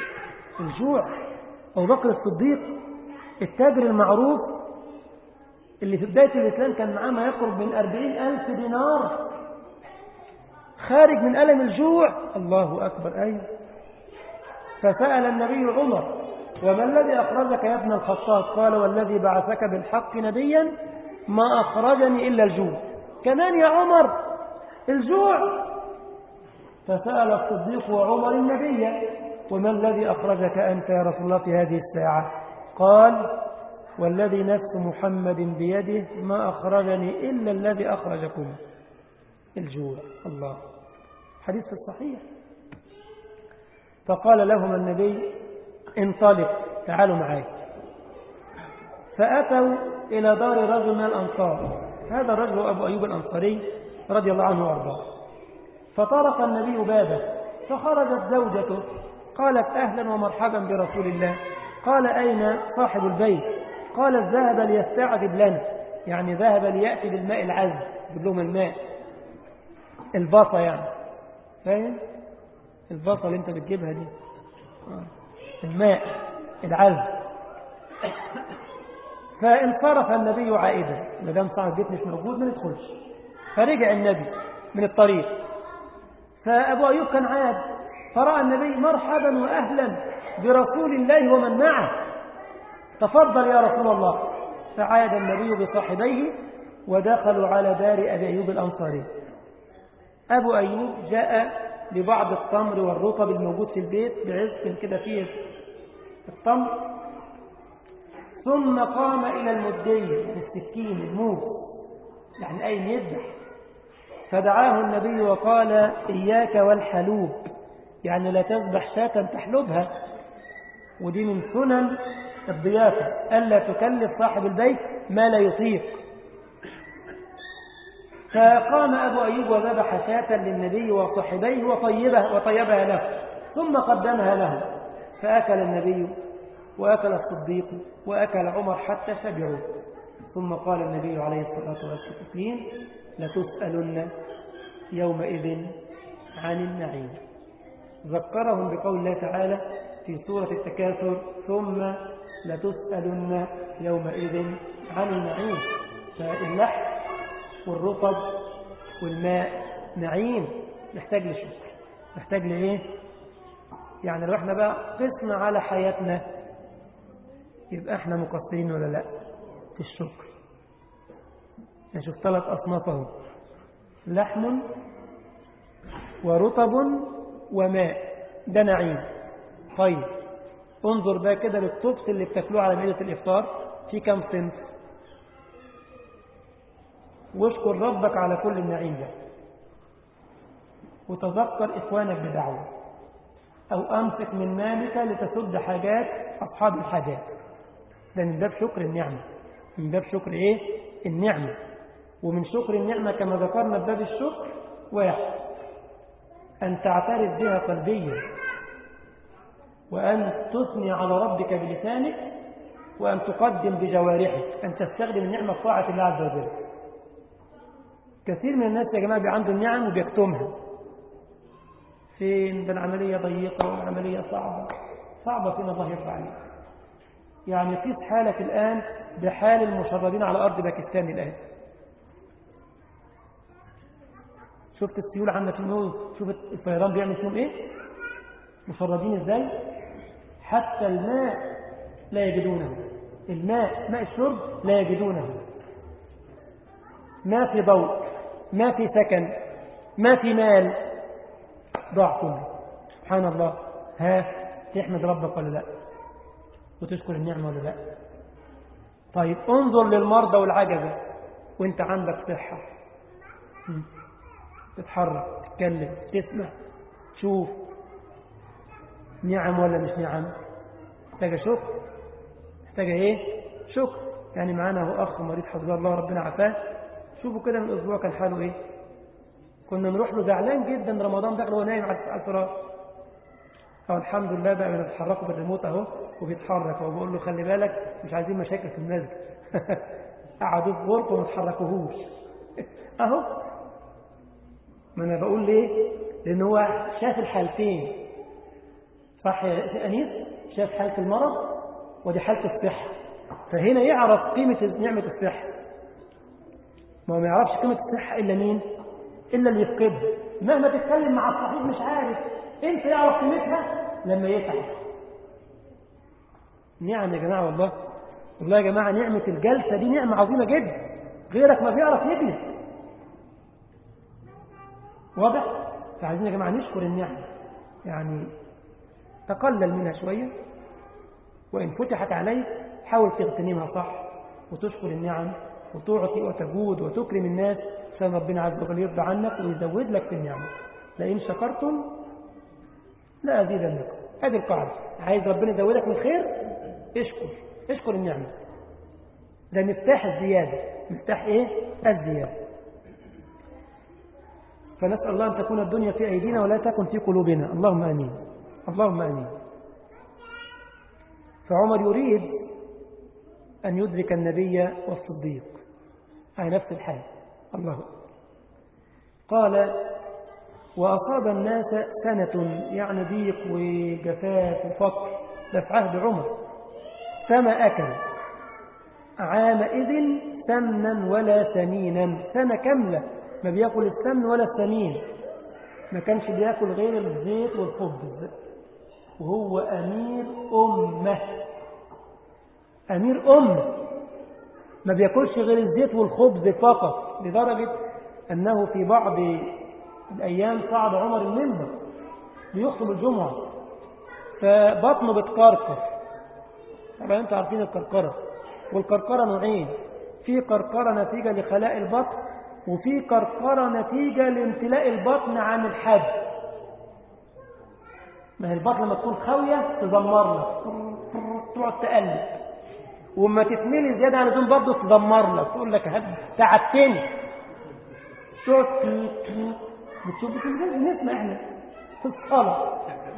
الجوع. أبو بكر الصديق التاجر المعروف اللي في بداية الإسلام كان معاه ما يقرب من 40,000 دينار، خارج من ألم الجوع. الله أكبر. أيوه. فسأل النبي عمر: وما الذي أخرجك يا ابن الخطاب؟ قال: والذي بعثك بالحق نبيا ما أخرجني إلا الجوع. كمان يا عمر الجوع. فسأل الصديق وعمر النبي: وما الذي أخرجك أنت يا رسول الله في هذه الساعة؟ قال: والذي نفس محمد بيده ما أخرجني إلا الذي أخرجكم، الجوع. الله. حديث الصحيح. فقال لهم النبي: انطلق، تعالوا معي. فأتوا إلى دار رجل من الأنصار. هذا الرجل أبو أيوب الأنصاري رضي الله عنه وأرضاه. فطرق النبي بابه، فخرجت زوجته قالت: أهلا ومرحبا برسول الله. قال: أين صاحب البيت؟ قال: ذهب ليستعذب لنا، يعني ذهب ليأتي بالماء العذب، يقول لهم الماء البصة، يعني فاهم البصة اللي انت بتجيبها دي، الماء العذب. فانصرف النبي عائدا، ما دام صاحب البيت مش موجود ما ندخلش. فرجع النبي من الطريق، فأبو أيوب كان عاد، فرأى النبي: مرحبا وأهلا برسول الله ومن معه، تفضل يا رسول الله. فعاد النبي بصاحبيه ودخلوا على دار أبي أيوب الأنصاري. أبو أيوب جاء ببعض التمر والرطب الموجود في البيت، بعزق كده فيه التمر، ثم قام إلى المدي بالسكين الموس، يعني أي يذبح. فدعاه النبي وقال: إياك والحلوب، يعني لا تذبح شاة تحلبها، ودي من سنن الضيافة، ألا تكلف صاحب البيت ما لا يطيق. فقام أبو أيوب وذبح شاة للنبي وصحبيه وطيبها له، ثم قدمها له. فأكل النبي وأكل الصديق وأكل عمر حتى شبعوا. ثم قال النبي عليه الصلاة والسلام: لتسألن يومئذ عن النعيم. ذكرهم بقول الله تعالى في سورة التكاثر: ثم لتسألن يومئذ عن النعيم. فاللحم والرطب والماء نعيم، نحتاج لشكر. نحتاج لإيه؟ يعني لو احنا بقى قسنا على حياتنا يبقى احنا مقصرين ولا لا في الشكر؟ نشوف 3 أصنافهم: لحم ورطب وماء، ده نعيم. طيب انظر بقى كده للطبس اللي بتاكلوه على مائدة الإفطار، في كم صنف؟ واشكر ربك على كل النعيم ده، وتذكر إخوانك بدعوة، أو أمسك من مالك لتسد حاجات أصحاب الحاجات. ده من باب شكر النعمة، من باب شكر إيه؟ النعمة. ومن شكر النعمة كما ذكرنا بباب الشكر: 1 أن تعترف بها قلبيا، وأن تثني على ربك بلسانك، وأن تقدم بجوارحك، أن تستخدم النعمة في طاعة الله عز وجل. كثير من الناس يا جماعة عنده النعم وبيكتمها. فين؟ ده العملية ضيقة والعملية صعبة فين؟ الله يرضى عليك. يعني قيس حالك الآن بحال المشردين على أرض باكستان الآن. شفت السيول عندنا في النور؟ شوف الطيران بيعمل فيهم إيه؟ مشردين إزاي؟ حتى الماء لا يجدونه، ماء الشرب لا يجدونه، ما في ضوء، ما في سكن، ما في مال، ضاع كله. سبحان الله. تحمد ربك ولا لا؟ وتشكر النعمة ولا لا؟ طيب انظر للمرضى والعجزة وانت عندك صحة، تتحرك، تتكلم، تسمع، تشوف، نعم ولا مش نعم؟ محتاجة شكر، محتاجة ايه؟ شكر. يعني معانا هو أخ مريض حفظه الله ربنا عافاه، شوفوا كده من أسبوع كان حاله ايه؟ كنا نروح له زعلان جدا، رمضان دخل وهو نايم على الفراش، أو الحمد لله بقى بنتحركه بالريموت اهو وبيتحرك، وبقول له خلي بالك مش عايزين مشاكل في المسجد. قعدوا في غرفه وما تحركوهوش اهو. ما انا بقول ليه؟ لان هو شاف الحالتين، صح يا انيس؟ شاف حاله المرض ودي حاله الصحه، فهنا يعرف قيمه نعمه الصحه. ما هو ما يعرفش قيمة الصحة إلا مين؟ إلا اللي يفقدها. مهما تتكلم مع الصحيح مش عارف. أنت يعرف قيمتها لما يتعب. نعم يا جماعة، والله يا جماعة، نعمة الجلسة دي نعمة عظيمة جدا. غيرك ما بيعرف يجلس. واضح؟ فعايزين يا جماعة نشكر النعمة، يعني تقلل منها شوية، وإن فتحت عليك حاول تغتنمها صح وتشكر النعم وتعطي وتجود وتكرم الناس عشان ربنا عز وجل يرضى عنك ويزود لك في النعمة. لئن شكرتم لأزيدنكم. هذه القاعدة. عايز ربنا يزودك من خير، اشكر النعمة. ده مفتاح الزيادة. مفتاح ايه؟ الزيادة. فنسأل الله أن تكون الدنيا في أيدينا ولا تكن في قلوبنا. اللهم آمين. اللهم آمين. فعمر يريد أن يدرك النبي والصديق على نفس الحال. الله قال: وأصاب الناس سنة، يعني ضيق وجفاف وفقر، ده في عهد عمر. فما أكل عامئذ سمنا ولا سمينا. سنة كاملة ما بيأكل السمن ولا السمين، ما كانش بيأكل غير الزيت والخبز، وهو أمير أمة. أمير أمة ما بيأكلش غير الزيت والخبز فقط، لدرجة أنه في بعض الأيام صعد عمر المنبر ليخطب الجمعة فبطنه بتكركر. طبعا أنتم عارفين الكركرة، والكركرة نوعين: في كركرة نتيجة لخلاء البطن، وفي كركرة نتيجة لامتلاء البطن عن الحد. ما هي البطن لما تكون خاوية تدمر لك، تقعد تقلب، وما تتملي زيادة عن اللزوم برضه تدمر لك، تقول لك تعبتني، تقعد بتشوف نسمع احنا في الصلاة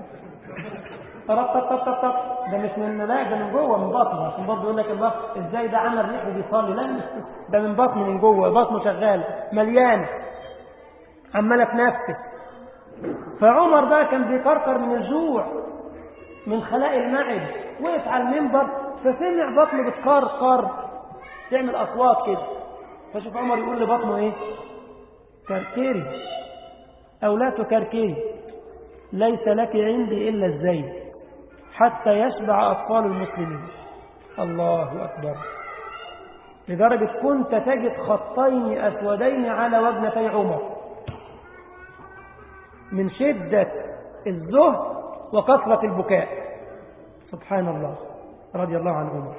طب ده مش من لا، ده من جوه، من بطنه، عشان برضه يقول لك الله ازاي ده عمل ريح وبيصلي. لا، ده من بطنه، من جوه، بطنه شغال مليان عماله تنفس. فعمر بقى كان بيكركر من الجوع من خلاء المعد، وقف على المنبر فسمع بطنه بتكركر تعمل اصوات كده. فشوف عمر يقول لبطنه ايه: كركري او لا تكركري، ليس لك عندي الا الزيت حتى يشبع أطفال المسلمين. الله أكبر. لدرجة كنت تجد خطين أسودين على وجنتي عمر من شدة الزهد وكثرة البكاء. سبحان الله، رضي الله عن عمر.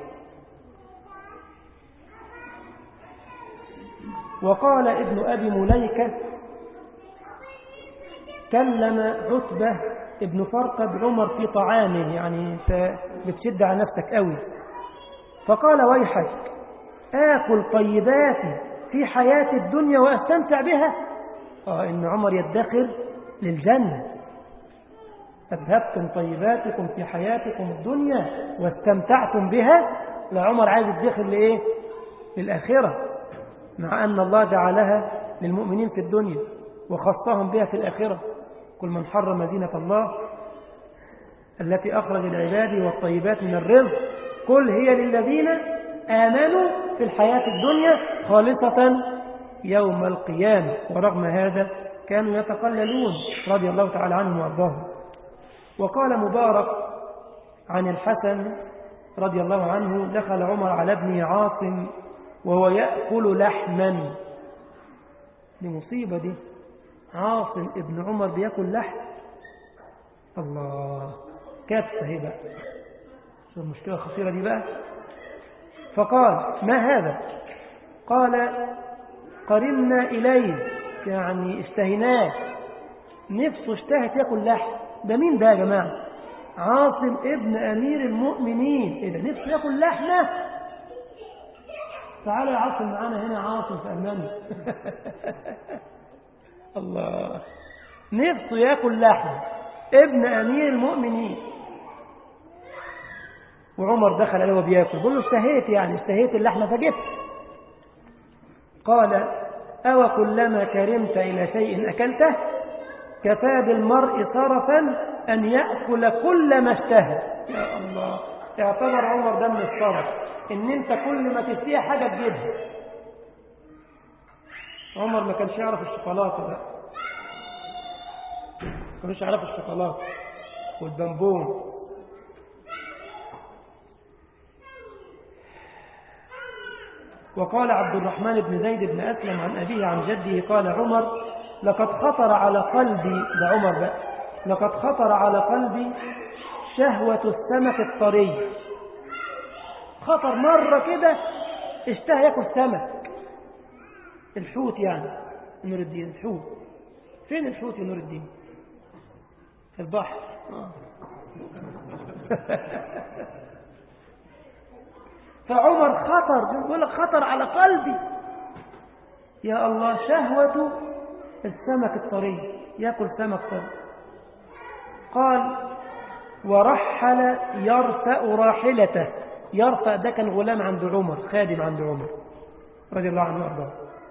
وقال ابن أبي مليكة: كلم عتبة ابن فرقد عمر في طعامه، يعني انت بتشد على نفسك قوي، فقال: ويحك، آكل طيباتي في حياة الدنيا وأستمتع بها؟ إن عمر يدخر للجنة. أذهبتم طيباتكم في حياتكم الدنيا واستمتعتم بها. لا، عمر عايز يدخر لإيه؟ للآخرة، مع أن الله جعلها للمؤمنين في الدنيا وخصهم بها في الآخرة. كل من حرم زينة الله التي أخرج العباد والطيبات من الرزق قل هي للذين آمنوا في الحياة الدنيا خالصة يوم القيامة. ورغم هذا كانوا يتقللون رضي الله تعالى عنهم وأرضاهم. وقال مبارك عن الحسن رضي الله عنه: دخل عمر على ابنه عاصم وهو يأكل لحما. دي مصيبة دي، عاصم ابن عمر بيأكل لحم. الله، كارثة هي بقى، شو المشكلة الخطيرة دي بقى. فقال: ما هذا؟ قال: قرمنا إليه، يعني اشتهيناه، نفسه اشتهت يأكل لحم. ده مين ده يا جماعة؟ عاصم ابن أمير المؤمنين. إيه ده، نفسه يأكل لحمة؟ تعالى يا عاصم معانا هنا، عاصم في ألمانيا. الله، نفسه يأكل لحمة، ابن أمير المؤمنين. وعمر دخل عليه وبياكل، بيقول له: اشتهيت، يعني اشتهيت اللحمة فجبت. قال: أو كلما كرمت إلى شيء أكلته؟ كفى بالمرء صرفا أن يأكل كل ما اشتهى. يا الله، اعتبر عمر ده من الصرف، إن أنت كل ما تشتهي حاجة تجيبها. عمر ما كانش يعرف الشوكولاتة بقى، ما كانوش يعرفوا الشوكولاتة والبنبون. وقال عبد الرحمن بن زيد بن أسلم عن أبيه عن جده قال عمر لقد خطر على قلبي، ده عمر بقى، لقد خطر على قلبي شهوة السمك الطري. خطر مرة كده اشتهى ياكل سمك، الحوت يعني نور الدين، الحوت. فين الحوت يا نور الدين؟ في البحر. فعمر خطر، يقول لك خطر على قلبي يا الله شهوة السمك الطري، يأكل سمك طري. قال ورحل يرفأ راحلته. يرفأ ده كان غلام عند عمر، خادم عند عمر رضي الله عنه وارضاه.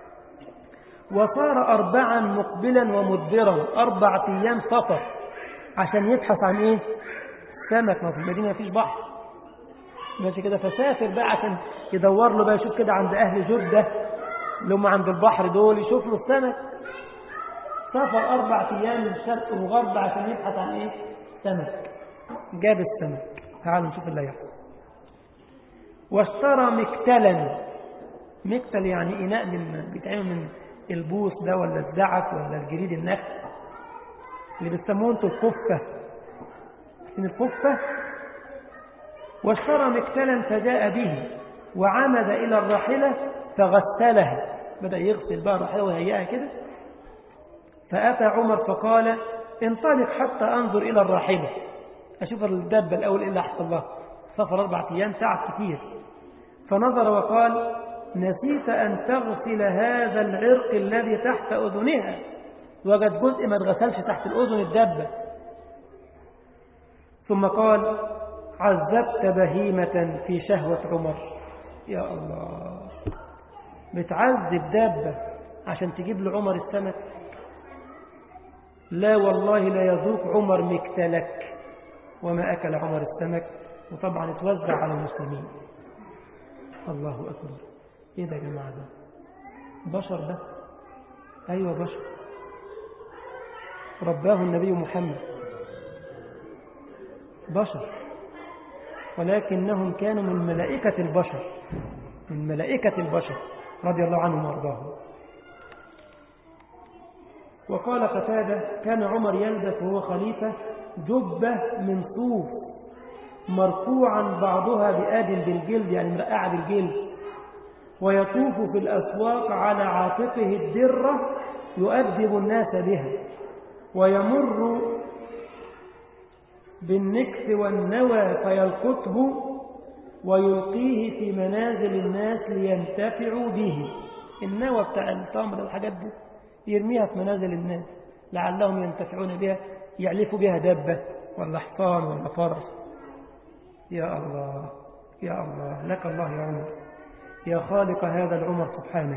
وصار 4 مقبلا ومدبرا، 4 أيام سفر عشان يبحث عن ايه؟ سمك. ما في المدينة ما فيش بحر، ماشي كده. فسافر بقى عشان يدور له بقى، يشوف كده عند أهل جدة اللي هم عند البحر دول، يشوف له السمك. سافر 4 أيام من الشرق والغرب عشان يبحث عن ايه؟ سمك. جاب السمك. تعالوا نشوف اللي يحصل. واشترى مكتلا. مكتل يعني إناء من بيتعمل من البوس ده ولا الزعف ولا الجريد النخل اللي بيسموه انتوا القفة، من القفة. واشترى مكتلا فجاء به وعمد إلى الراحلة فغسلها، بدأ يغسل بقى الراحلة وهيئها كده. فأتى عمر فقال انطلق حتى أنظر إلى الراحلة، أشوف الدابة الأول إيه اللي أحصل لها. سفر 4 أيام، تعب كتير. فنظر وقال نسيت أن تغسل هذا العرق الذي تحت أذنها. وجد جزء ما اتغسلش تحت الأذن الدابة. ثم قال عذبت بهيمة في شهوة عمر. يا الله، بتعذب دابة عشان تجيب لعمر السمك. لا والله لا يذوق عمر مكتلك. وما أكل عمر السمك، وطبعا اتوزع على المسلمين. الله أكبر. ايه ده يا جماعة؟ ده بشر ده؟ ايوه بشر، رباه النبي محمد، بشر، ولكنهم كانوا من ملائكة البشر، من ملائكة البشر رضي الله عنهم وارضاهم. وقال قتادة كان عمر يلبس وهو خليفة جبة من صوف مرفوعا بعضها بآد بالجلد، يعني مرقعة بالجلد، ويطوف في الأسواق على عاتقه الدرة يؤدب الناس بها، ويمر بالنكس والنوى فيلقطه ويلقيه في منازل الناس لينتفعوا به. النوى بتاع التمر والحاجات دي يرميها في منازل الناس لعلهم ينتفعون بها، يعلفوا بها دابة ولا حصان ولا فرس. يا الله يا الله، لك الله يا عمر، يا خالق هذا العمر سبحانك.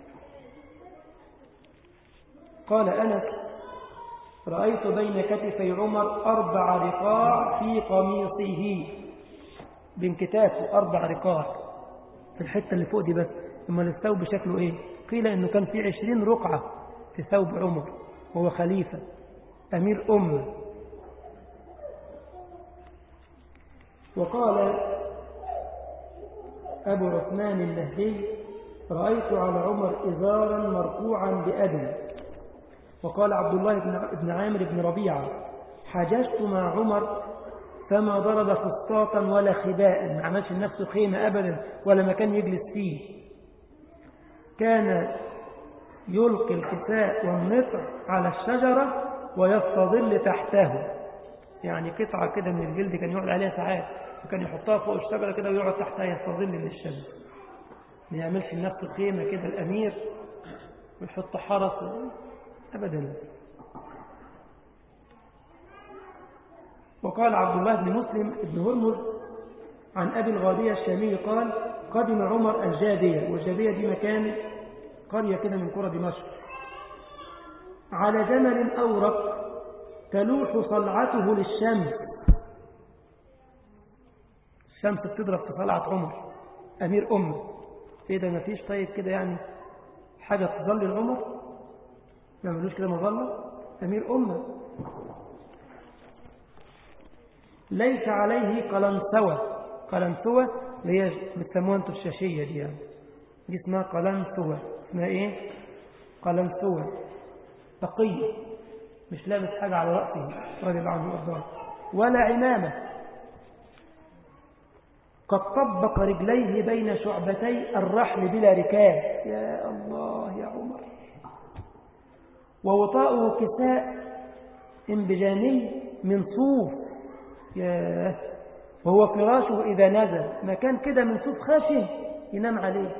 قال أنس رأيت بين كتفي عمر 4 رقاع في قميصه، بين كتافه 4 رقاع في الحتة اللي فوق دي بس. ثم الثوب شكله ايه؟ قيل انه كان في 20 رقعة في ثوب عمر وهو خليفة أمير أمة. وقال أبو عثمان النهدي رأيت على عمر إزارا مرفوعا بأدم. وقال عبد الله بن عامر بن ربيعة حججت مع عمر فما ضرب فسطاطا ولا خباء، ما عملش لنفسه خيمة أبدا ولا مكان يجلس فيه. كان يلقي الكساء والنطع على الشجرة ويستظل تحته، يعني قطعة كده من الجلد كان يقعد عليها ساعات، وكان يحطها فوق الشجرة كده ويقعد تحتها يستظل للشمس. ما يعملش لنفسه خيمة كده الأمير ويحط حرس أبدا. وقال عبد الله بن مسلم بن هرمز عن أبي الغادية الشامي قال قدم عمر الجابية، والجابية دي مكان قرية كده من قرى دمشق، على جمل أورق تلوح صلعته للشمس. الشمس بتضرب في صلعة عمر أمير أمة. ايه ده؟ مفيش طيب كده يعني حاجة تظل العمر ما عملوش كده مظلة أمير أمة. ليس عليه قلنسوة. قلنسوة اللي هي بتسموها انتوا الشاشية دي يعني. دي اسمها قلنسوة. اسمها ايه؟ قلنسوة. تقي مش لابس حاجة على رأسه رضي الله عنه وارضاه ولا عمامة. قد طبق رجليه بين شعبتي الرحل بلا ركاب. يا الله يا عمر. ووطاؤه كساء انبجاني من صوف. ياه. وهو فراشه إذا نزل مكان كده من صوف خشن ينام عليه.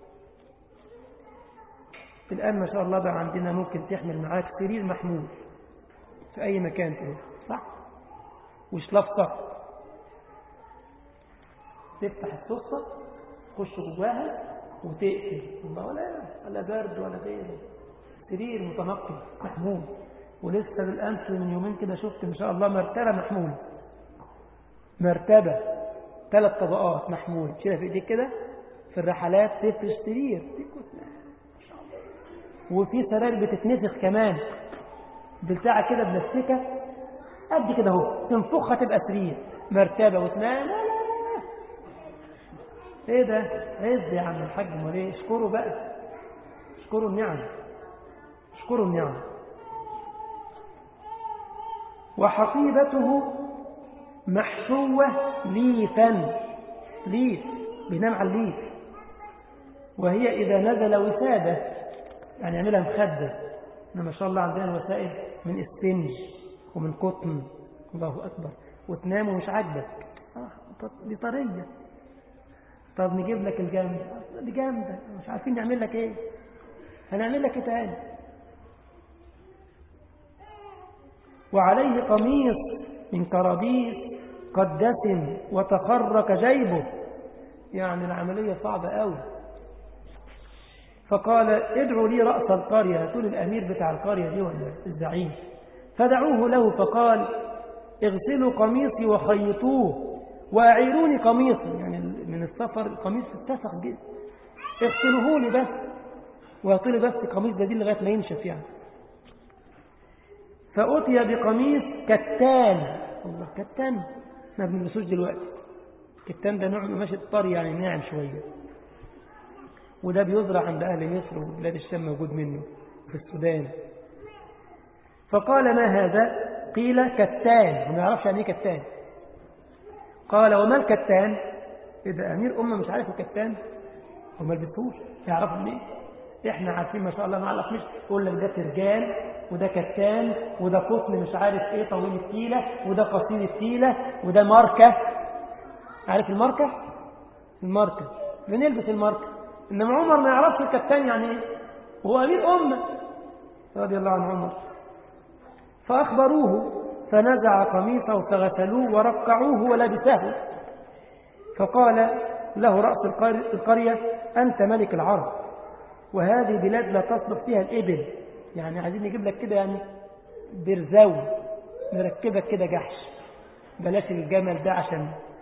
الآن ما شاء الله بقى عندنا ممكن تحمل معاك سرير محمول في أي مكان تروح صح؟ وشلفطة تفتح الصفة تخش جواها وتقفل ولا برد ولا غيره. سرير متنقل محمول. ولسه بالأمس من يومين كده شفت ما شاء الله مرتبة محمول. مرتبة 3 طبقات محمول تشيلها في ايديك كده في الرحلات تفرش سرير. وفي سراير بتتنفخ كمان بتاعة كده بلاستيكة قد كده اهو تنفخها تبقى سرير مرتبة وتنام. لا لا لا ايه ده عز يا عم الحاج. امال ايه؟ اشكروا بقى. اشكروا النعم. اشكروا النعم. وحقيبته محشوة ليفا. ليف بينام على الليف. وهي إذا نزل وسادة يعني يعملها مخدة. ما شاء الله عندنا الوسائل من اسفنج ومن قطن. الله أكبر. وتنام ومش عاجبك دي طرية. طب نجيب لك الجامدة دي جامدة مش عارفين نعمل لك ايه. هنعمل لك ايه تاني. وعليه قميص من كرابيس قد دسم وتخرك جيبه. يعني العملية صعبة قوي. فقال ادعوا لي رأس القرية. هاتوا لي الأمير بتاع القرية دي ولا الزعيم. فدعوه له فقال اغسلوا قميصي وخيطوه وأعيروني قميصي. يعني من السفر القميص اتسخ جدا. اغسلوه لي بس وهاتوا لي بس قميص جديد لغاية ما ينشف يعني. فأتي بقميص كتان. الله كتان ما بنلبسوش دلوقتي. كتان ده نوع من قماش الطري يعني ناعم شوية. وده بيزرع عند أهل مصر وبلاد الشام موجود منه في السودان. فقال ما هذا؟ قيل كتان. وما يعرفش يعني ايه كتان. قال وما الكتان؟ إذا أمير أمة مش عارف الكتان وما لبسوش يعرفوا ليه. احنا عارفين ما شاء الله مع الأقمش يقول لك ده ترجان وده كتان وده قطن مش عارف ايه طويل التيلة وده قصير التيلة وده ماركة. عارف الماركة؟ الماركة بنلبس الماركة. إنما عمر ما يعرفش الكتان يعني ايه. وهو أمير أمة رضي الله عن عمر. فأخبروه فنزع قميصه فغسلوه ورقعوه ولبسه. فقال له رأس القرية أنت ملك العرب وهذه بلاد لا تصلح فيها الإبل. يعني عايزين نجيب لك كده يعني برزاو نركبك كده جحش بلاش الجمل ده عشان.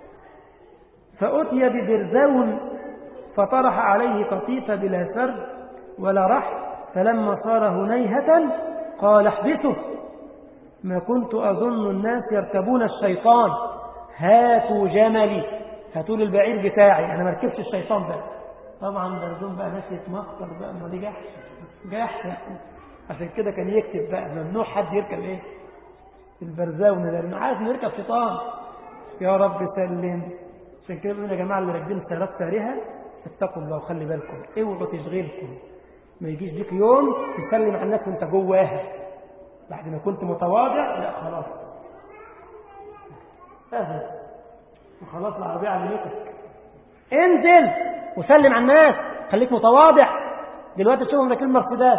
فأتي ببرزاو فطرح عليه قطيفة بلا سرد ولا رحل. فلما صار هنيهة قال احبسه ما كنت أظن الناس يركبون الشيطان. هاتوا جملي. هاتوا لي البعير بتاعي أنا ما ركبش الشيطان ده. طبعا برزون بقى ناس يتمخطر بقى ما دي جحش جحش. عشان كده كان يكتب بقى ممنوع حد يركب ايه البرزاون ده لانه عارف انه يركب شيطان. يا رب سلم. عشان كده بيقولوا يا جماعه اللي راكبين سيارات سارهه اتقوا الله وخلي بالكم اوعوا تشغلكم. ما يجيش بيك يوم تسلم على الناس وانت جواها بعد ما كنت متواضع. لا خلاص اهل وخلاص العربيه علمتك انزل وسلم على الناس خليك متواضع. دلوقتي تشوفهم راكبين مرسيدس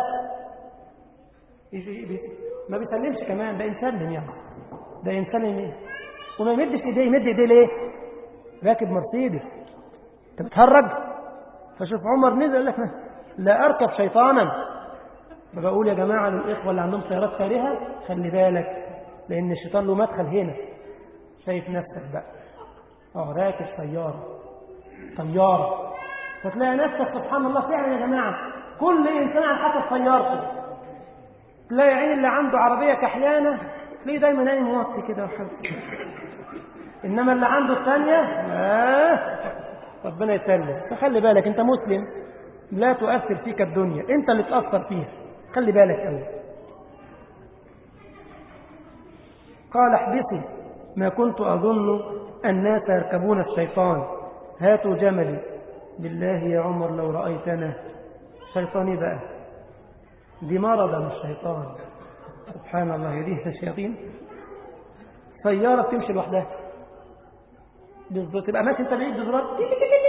ما بيسلمش كمان. ده انسان يعني ده انسان ايه وما يمدش ايديه. يمد ايديه ليه؟ راكب مرسيدس. انت بتهرج. فشوف عمر نزل قال لك لا اركب شيطانا. بقول يا جماعه للاخوه اللي عندهم سيارات سارهه خلي بالك لان الشيطان له مدخل هنا. شايف نفسك بقى راكب طياره فتلاقي نفسك سبحان الله فعلا يا جماعه كل إنسان على حسب سيارته. تلاقي عين اللي عنده عربية كحيانة تلاقيه دايما نايم موطي كده وحاجة. إنما اللي عنده الثانية ربنا يسلم. فخلي بالك، أنت مسلم لا تؤثر فيك الدنيا، أنت اللي تأثر فيها، خلي بالك أوي. قال احبسي ما كنت أظن الناس يركبون الشيطان، هاتوا جملي. بالله يا عمر لو رأيتنا. شيطاني بقى دي مرضى من الشيطان، سبحان الله، يديه الشياطين. سيارة بتمشي لوحدها بالظبط، تبقى ماشي انت بعيد بزرار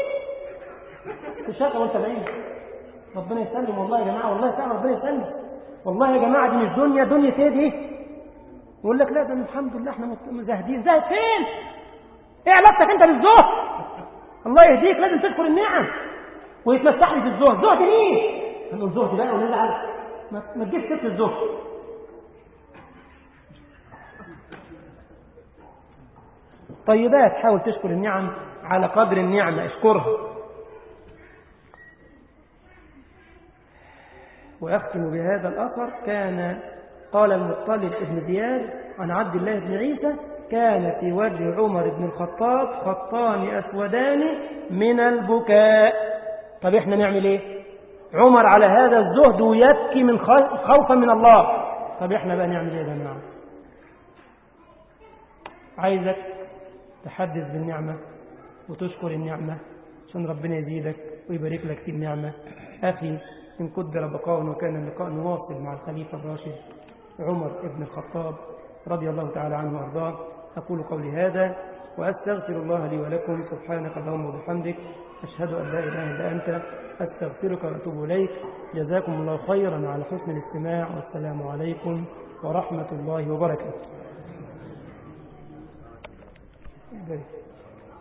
تشغل وانت بعيد. ربنا يسلم والله يا جماعة، والله فعلا ربنا يسلم والله يا جماعة. دي مش دنيا ايه دي؟ يقول لك لا ده الحمد لله احنا زاهدين. زاهد فين؟ ايه علاقتك انت بالزهد؟ الله يهديك، لازم تشكر النعم ويتمسح لي في الزهد. زهد مين؟ هنقول زهد بقى ونزعل؟ ما تجيب سيره الزهد. طيبات، حاول تشكر النعم على قدر النعمة، اشكرها. ويختم بهذا الأثر. قال المطلب ابن زياد عن عبد الله بن عيسى: كان في وجه عمر بن الخطاب خطان أسودان من البكاء. طب احنا نعمل ايه؟ عمر على هذا الزهد ويبكي من خوفا من الله. طب احنا بقى نعمل ايه يا جماعة؟ عايزك تحدث بالنعمة وتشكر النعمة عشان ربنا يزيدك ويبارك لك في النعمة. أخي، إن قدر بقاء وكان اللقاء نواصل مع الخليفة الراشد عمر بن الخطاب رضي الله تعالى عنه وأرضاه. أقول قولي هذا وأستغفر الله لي ولكم. سبحانك اللهم وبحمدك، أشهد أن لا إله إلا أنت، أستغفرك وأتوب إليك. جزاكم الله خيرا على حسن الاستماع، والسلام عليكم ورحمة الله وبركاته.